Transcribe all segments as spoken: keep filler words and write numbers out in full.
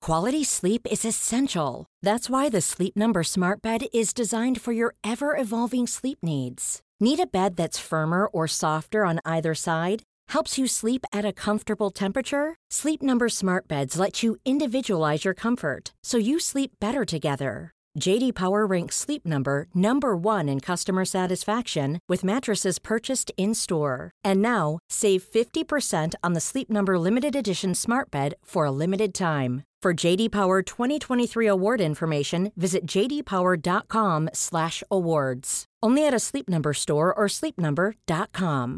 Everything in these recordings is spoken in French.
Quality sleep is essential. That's why the Sleep Number Smart Bed is designed for your ever-evolving sleep needs. Need a bed that's firmer or softer on either side? Helps you sleep at a comfortable temperature? Sleep Number Smart Beds let you individualize your comfort, so you sleep better together. J D Power ranks Sleep Number number one in customer satisfaction with mattresses purchased in-store. And now, save fifty percent on the Sleep Number Limited Edition Smart Bed for a limited time. For J D Power twenty twenty-three award information, visit j d power dot com slash awards. Only at a Sleep Number store or sleep number dot com.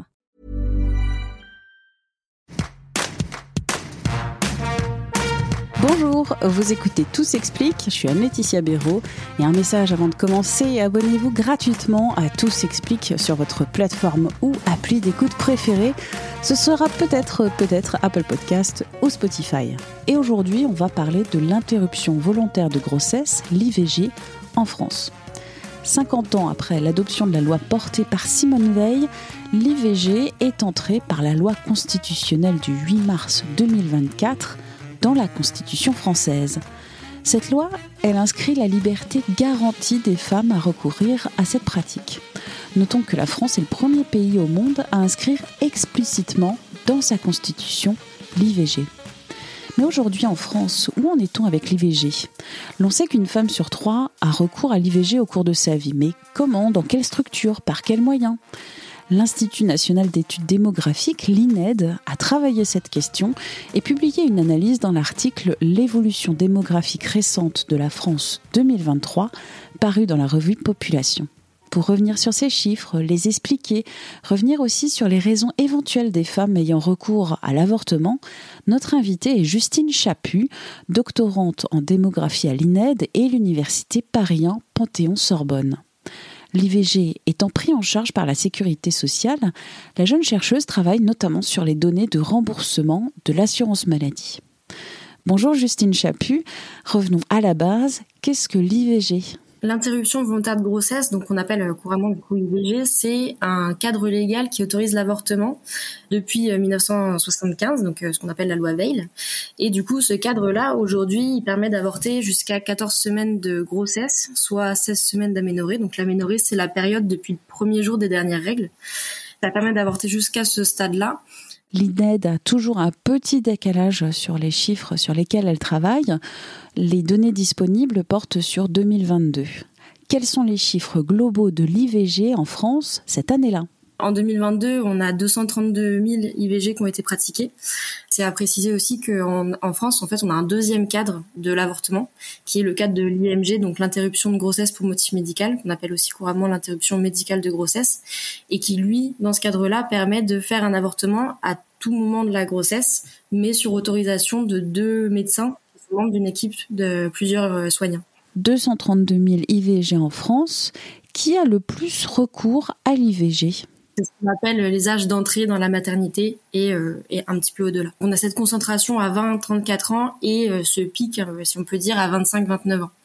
Bonjour, vous écoutez Tout s'explique, je suis Anne-Laetitia Béraud et un message avant de commencer, abonnez-vous gratuitement à Tout s'explique sur votre plateforme ou appli d'écoute préférée. Ce sera peut-être, peut-être Apple Podcast ou Spotify. Et aujourd'hui, on va parler de l'interruption volontaire de grossesse, l'I V G, en France. cinquante ans après l'adoption de la loi portée par Simone Veil, l'I V G est entrée par la loi constitutionnelle du huit mars deux mille vingt-quatre dans la Constitution française. Cette loi, elle inscrit la liberté garantie des femmes à recourir à cette pratique. Notons que la France est le premier pays au monde à inscrire explicitement dans sa Constitution l'I V G. Mais aujourd'hui en France, où en est-on avec l'I V G ? L'on sait qu'une femme sur trois a recours à l'I V G au cours de sa vie. Mais comment ? Dans quelle structure ? Par quels moyens ? L'Institut national d'études démographiques, l'I N E D, a travaillé cette question et publié une analyse dans l'article « L'évolution démographique récente de la France deux mille vingt-trois » paru dans la revue Population. Pour revenir sur ces chiffres, les expliquer, revenir aussi sur les raisons éventuelles des femmes ayant recours à l'avortement, notre invitée est Justine Chaput, doctorante en démographie à l'I N E D et l'université Paris un Panthéon-Sorbonne. L'I V G étant pris en charge par la sécurité sociale, la jeune chercheuse travaille notamment sur les données de remboursement de l'assurance maladie. Bonjour Justine Chaput, revenons à la base, qu'est-ce que l'I V G ? L'interruption volontaire de grossesse, donc on appelle couramment du coup I V G, c'est un cadre légal qui autorise l'avortement depuis dix-neuf cent soixante-quinze, donc ce qu'on appelle la loi Veil. Et du coup, ce cadre-là, aujourd'hui, il permet d'avorter jusqu'à quatorze semaines de grossesse, soit seize semaines d'aménorrhée. Donc l'aménorrhée, c'est la période depuis le premier jour des dernières règles. Ça permet d'avorter jusqu'à ce stade-là. L'I N E D a toujours un petit décalage sur les chiffres sur lesquels elle travaille. Les données disponibles portent sur deux mille vingt-deux. Quels sont les chiffres globaux de l'I V G en France cette année-là ? En deux mille vingt-deux, on a deux cent trente-deux mille I V G qui ont été pratiqués. C'est à préciser aussi qu'en en France, en fait, on a un deuxième cadre de l'avortement, qui est le cadre de l'I M G, donc l'interruption de grossesse pour motif médical, qu'on appelle aussi couramment l'interruption médicale de grossesse, et qui, lui, dans ce cadre-là, permet de faire un avortement à tout moment de la grossesse, mais sur autorisation de deux médecins qui sont membres d'une équipe de plusieurs soignants. deux cent trente-deux mille I V G en France. Qui a le plus recours à l'I V G ? C'est ce qu'on appelle les âges d'entrée dans la maternité et, euh, et un petit peu au-delà. On a cette concentration à vingt à trente-quatre ans et euh, ce pic, euh, si on peut dire, à vingt-cinq à vingt-neuf ans.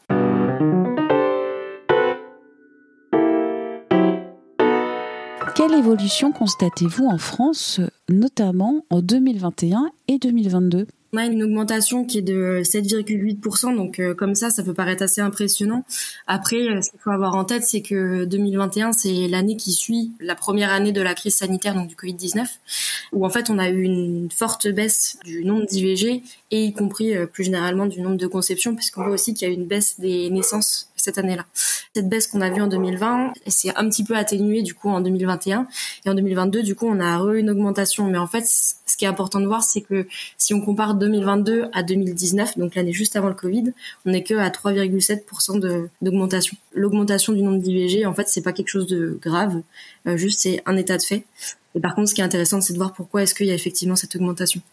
Quelle évolution constatez-vous en France, notamment en deux mille vingt et un et deux mille vingt-deux ? On a une augmentation qui est de sept virgule huit pour cent, donc euh, comme ça, ça peut paraître assez impressionnant. Après, euh, ce qu'il faut avoir en tête, c'est que deux mille vingt et un, c'est l'année qui suit la première année de la crise sanitaire, donc du covid dix-neuf, où en fait, on a eu une forte baisse du nombre d'I V G et y compris euh, plus généralement du nombre de conceptions, puisqu'on voit aussi qu'il y a eu une baisse des naissances cette année-là. Cette baisse qu'on a vue en deux mille vingt, c'est un petit peu atténuée du coup en deux mille vingt et un, et en deux mille vingt-deux, du coup, on a re une augmentation. Mais en fait, ce qui est important de voir, c'est que si on compare deux mille vingt-deux à deux mille dix-neuf, donc l'année juste avant le Covid, on n'est que à trois virgule sept pour cent de, d'augmentation. L'augmentation du nombre d'I V G, en fait, c'est pas quelque chose de grave, euh, juste c'est un état de fait. Et par contre, ce qui est intéressant, c'est de voir pourquoi est-ce qu'il y a effectivement cette augmentation.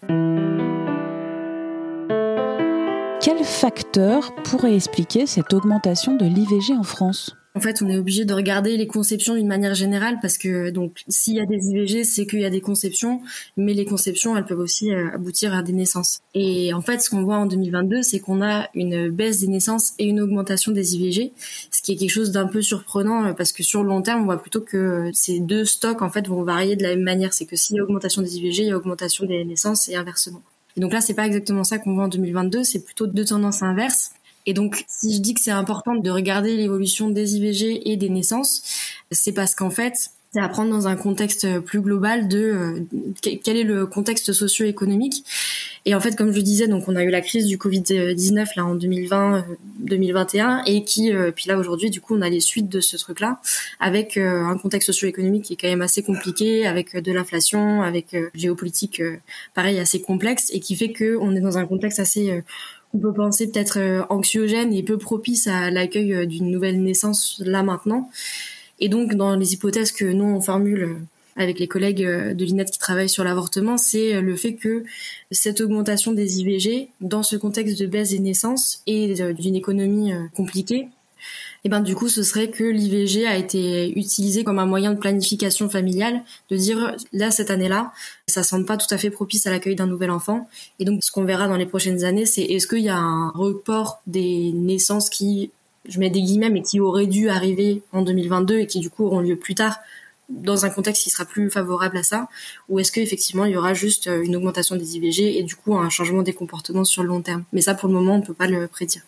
Quel facteur pourrait expliquer cette augmentation de l'I V G en France ? En fait, on est obligé de regarder les conceptions d'une manière générale parce que donc s'il y a des I V G, c'est qu'il y a des conceptions, mais les conceptions, elles peuvent aussi euh, aboutir à des naissances. Et en fait, ce qu'on voit en deux mille vingt-deux, c'est qu'on a une baisse des naissances et une augmentation des I V G, ce qui est quelque chose d'un peu surprenant euh, parce que sur le long terme, on voit plutôt que ces deux stocks en fait vont varier de la même manière. C'est que s'il y a augmentation des I V G, il y a augmentation des naissances et inversement. Et donc là, c'est pas exactement ça qu'on voit en deux mille vingt-deux, c'est plutôt deux tendances inverses. Et donc, si je dis que c'est important de regarder l'évolution des I V G et des naissances, c'est parce qu'en fait, c'est à prendre dans un contexte plus global de euh, quel est le contexte socio-économique. Et en fait, comme je le disais, donc on a eu la crise du covid dix-neuf là en deux mille vingt, deux mille vingt et un, et qui, euh, puis là aujourd'hui, du coup, on a les suites de ce truc-là, avec euh, un contexte socio-économique qui est quand même assez compliqué, avec de l'inflation, avec euh, géopolitique, euh, pareil, assez complexe, et qui fait que on est dans un contexte assez euh, on peut penser peut-être euh, anxiogène et peu propice à l'accueil euh, d'une nouvelle naissance là maintenant. Et donc, dans les hypothèses que nous, on formule avec les collègues de l'I N E T qui travaillent sur l'avortement, c'est le fait que cette augmentation des I V G, dans ce contexte de baisse des naissances et d'une économie compliquée, et ben du coup, ce serait que l'I V G a été utilisé comme un moyen de planification familiale, de dire, là, cette année-là, ça semble pas tout à fait propice à l'accueil d'un nouvel enfant. Et donc, ce qu'on verra dans les prochaines années, c'est est-ce qu'il y a un report des naissances qui... je mets des guillemets, mais qui auraient dû arriver en deux mille vingt-deux et qui du coup auront lieu plus tard dans un contexte qui sera plus favorable à ça, ou est-ce qu'effectivement il y aura juste une augmentation des I V G et du coup un changement des comportements sur le long terme. Mais ça, pour le moment, on ne peut pas le prédire.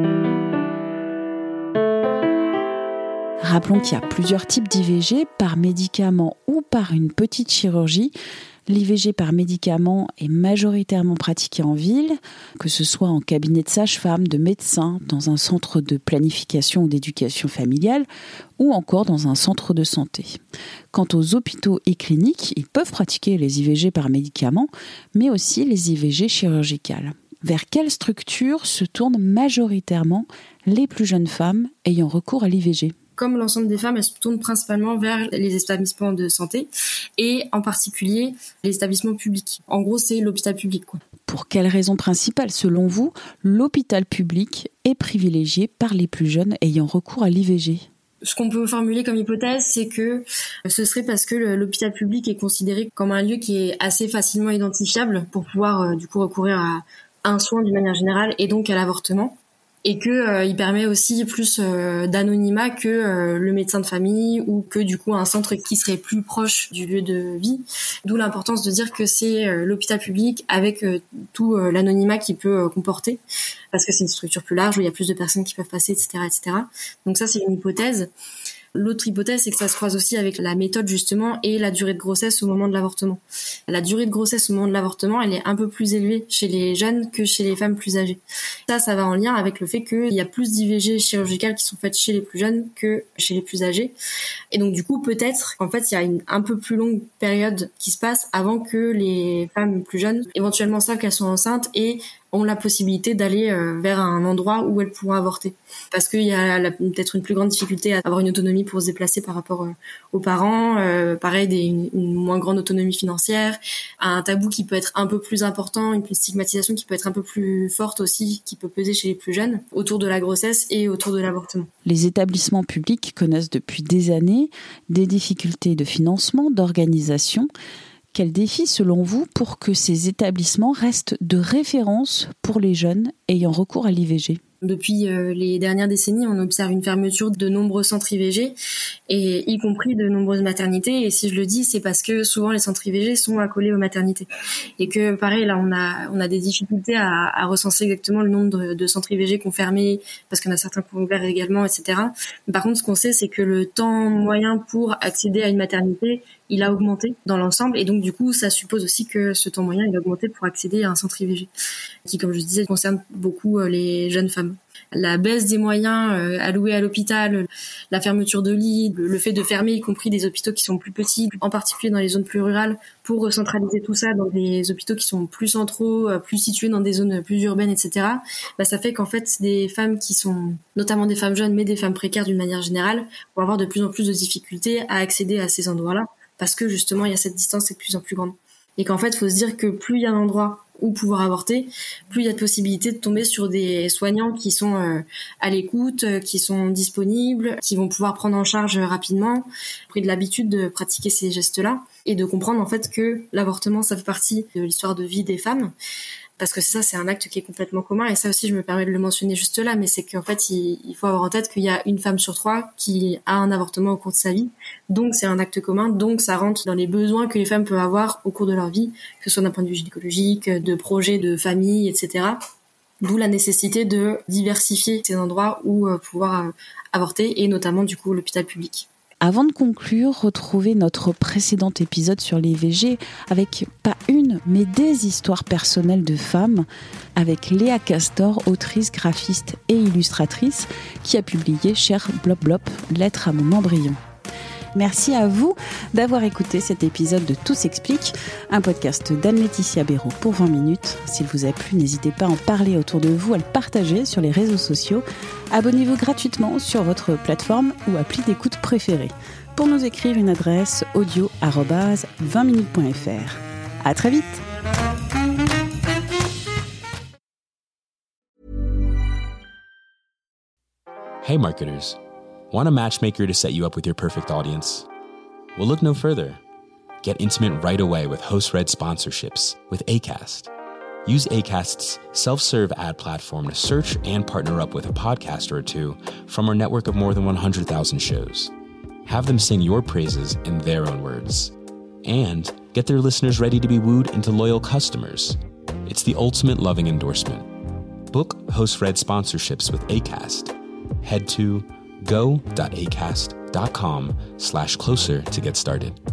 Rappelons qu'il y a plusieurs types d'I V G, par médicament ou par une petite chirurgie. L'I V G par médicament est majoritairement pratiqué en ville, que ce soit en cabinet de sage-femme, de médecin, dans un centre de planification ou d'éducation familiale, ou encore dans un centre de santé. Quant aux hôpitaux et cliniques, ils peuvent pratiquer les I V G par médicament, mais aussi les I V G chirurgicales. Vers quelle structure se tournent majoritairement les plus jeunes femmes ayant recours à l'I V G ? Comme l'ensemble des femmes, elles se tournent principalement vers les établissements de santé et en particulier les établissements publics. En gros, c'est l'hôpital public, quoi. Pour quelle raison principale, selon vous, l'hôpital public est privilégié par les plus jeunes ayant recours à l'I V G ? Ce qu'on peut formuler comme hypothèse, c'est que ce serait parce que l'hôpital public est considéré comme un lieu qui est assez facilement identifiable pour pouvoir euh, du coup recourir à un soin d'une manière générale et donc à l'avortement. Et que euh, il permet aussi plus euh, d'anonymat que euh, le médecin de famille ou que du coup un centre qui serait plus proche du lieu de vie. D'où l'importance de dire que c'est euh, l'hôpital public avec euh, tout euh, l'anonymat qu'il peut euh, comporter, parce que c'est une structure plus large où il y a plus de personnes qui peuvent passer, et cetera, et cetera. Donc ça, c'est une hypothèse. L'autre hypothèse, c'est que ça se croise aussi avec la méthode justement et la durée de grossesse au moment de l'avortement. La durée de grossesse au moment de l'avortement, elle est un peu plus élevée chez les jeunes que chez les femmes plus âgées. Ça, ça va en lien avec le fait qu'il y a plus d'I V G chirurgicales qui sont faites chez les plus jeunes que chez les plus âgés. Et donc du coup, peut-être qu'en fait, il y a une un peu plus longue période qui se passe avant que les femmes plus jeunes éventuellement savent qu'elles sont enceintes et ont la possibilité d'aller euh, vers un endroit où elles pourront avorter. Parce qu'il y a la, peut-être une plus grande difficulté à avoir une autonomie pour se déplacer par rapport euh, aux parents, euh, pareil, des, une, une moins grande autonomie financière, un tabou qui peut être un peu plus important, une stigmatisation qui peut être un peu plus forte aussi, qui peut peser chez les plus jeunes, autour de la grossesse et autour de l'avortement. Les établissements publics connaissent depuis des années des difficultés de financement, d'organisation. Quel défi, selon vous, pour que ces établissements restent de référence pour les jeunes ayant recours à l'I V G ? Depuis euh, les dernières décennies, on observe une fermeture de nombreux centres I V G, et y compris de nombreuses maternités. Et si je le dis, c'est parce que souvent les centres I V G sont accolés aux maternités. Et que pareil, là, on a on a des difficultés à, à recenser exactement le nombre de, de centres I V G qui ont fermé, parce qu'il y en a certains qui ont ouvert également, et cetera. Mais par contre, ce qu'on sait, c'est que le temps moyen pour accéder à une maternité, il a augmenté dans l'ensemble. Et donc, du coup, ça suppose aussi que ce temps moyen, il a augmenté pour accéder à un centre I V G, qui, comme je disais, concerne beaucoup les jeunes femmes. La baisse des moyens euh, alloués à l'hôpital, la fermeture de lits, le, le fait de fermer y compris des hôpitaux qui sont plus petits, en particulier dans les zones plus rurales, pour recentraliser tout ça dans des hôpitaux qui sont plus centraux, euh, plus situés dans des zones plus urbaines, et cetera. Bah, ça fait qu'en fait, des femmes qui sont, notamment des femmes jeunes, mais des femmes précaires d'une manière générale, vont avoir de plus en plus de difficultés à accéder à ces endroits-là, parce que justement, il y a cette distance qui est de plus en plus grande. Et qu'en fait, il faut se dire que plus il y a d'endroits où pouvoir avorter, plus il y a de possibilités de tomber sur des soignants qui sont euh, à l'écoute, euh, qui sont disponibles, qui vont pouvoir prendre en charge rapidement, pris de l'habitude de pratiquer ces gestes-là et de comprendre en fait que l'avortement, ça fait partie de l'histoire de vie des femmes. parce que c'est ça, c'est un acte qui est complètement commun, et ça aussi je me permets de le mentionner juste là, mais c'est qu'en fait il, il faut avoir en tête qu'il y a une femme sur trois qui a un avortement au cours de sa vie, donc c'est un acte commun, donc ça rentre dans les besoins que les femmes peuvent avoir au cours de leur vie, que ce soit d'un point de vue gynécologique, de projet de famille, et cetera. D'où la nécessité de diversifier ces endroits où euh, pouvoir euh, avorter, et notamment du coup l'hôpital public. Avant de conclure, retrouvez notre précédent épisode sur l'I V G avec pas une, mais des histoires personnelles de femmes, avec Léa Castor, autrice, graphiste et illustratrice, qui a publié Cher Blop Blop, Lettre à mon embryon. Merci à vous d'avoir écouté cet épisode de Tout s'explique, un podcast d'Anne-Laetitia Béraud pour vingt minutes. S'il vous a plu, n'hésitez pas à en parler autour de vous, à le partager sur les réseaux sociaux. Abonnez-vous gratuitement sur votre plateforme ou appli d'écoute préférée. Pour nous écrire, une adresse audio arobase vingt minutes point f r. À très vite. Hey marketers. Want a matchmaker to set you up with your perfect audience? Well, look no further. Get intimate right away with host-read sponsorships with Acast. Use Acast's self-serve ad platform to search and partner up with a podcaster or two from our network of more than one hundred thousand shows. Have them sing your praises in their own words. And get their listeners ready to be wooed into loyal customers. It's the ultimate loving endorsement. Book host-read sponsorships with Acast. Head to go.acast.com slash closer to get started.